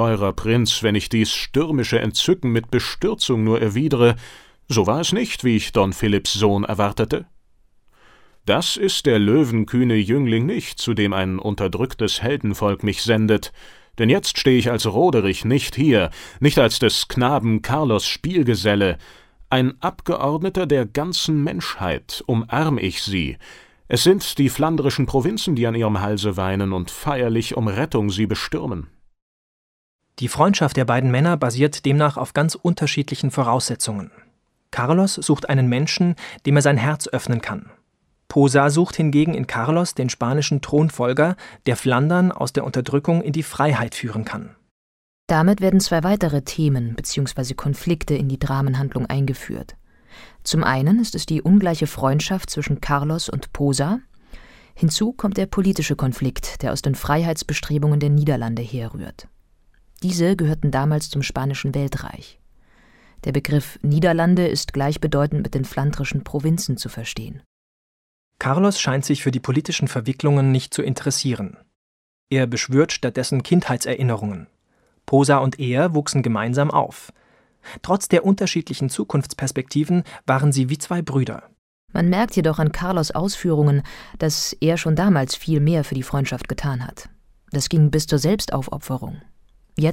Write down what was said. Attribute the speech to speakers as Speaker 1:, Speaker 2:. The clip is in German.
Speaker 1: »Eurer Prinz, wenn ich dies stürmische Entzücken mit Bestürzung nur erwidere, so war es nicht, wie ich Don Philipps Sohn erwartete. Das ist der löwenkühne Jüngling nicht, zu dem ein unterdrücktes Heldenvolk mich sendet, denn jetzt stehe ich als Roderich nicht hier, nicht als des Knaben Carlos Spielgeselle. Ein Abgeordneter der ganzen Menschheit, umarm ich sie. Es sind die flandrischen Provinzen, die an ihrem Halse weinen und feierlich um Rettung sie bestürmen.«
Speaker 2: Die Freundschaft der beiden Männer basiert demnach auf ganz unterschiedlichen Voraussetzungen. Carlos sucht einen Menschen, dem er sein Herz öffnen kann. Posa sucht hingegen in Carlos den spanischen Thronfolger, der Flandern aus der Unterdrückung in die Freiheit führen kann.
Speaker 3: Damit werden 2 weitere Themen bzw. Konflikte in die Dramenhandlung eingeführt. Zum einen ist es die ungleiche Freundschaft zwischen Carlos und Posa. Hinzu kommt der politische Konflikt, der aus den Freiheitsbestrebungen der Niederlande herrührt. Diese gehörten damals zum Spanischen Weltreich. Der Begriff Niederlande ist gleichbedeutend mit den flandrischen Provinzen zu verstehen.
Speaker 2: Carlos scheint sich für die politischen Verwicklungen nicht zu interessieren. Er beschwört stattdessen Kindheitserinnerungen. Posa und er wuchsen gemeinsam auf. Trotz der unterschiedlichen Zukunftsperspektiven waren sie wie 2 Brüder.
Speaker 3: Man merkt jedoch an Carlos' Ausführungen, dass er schon damals viel mehr für die Freundschaft getan hat. Das ging bis zur Selbstaufopferung.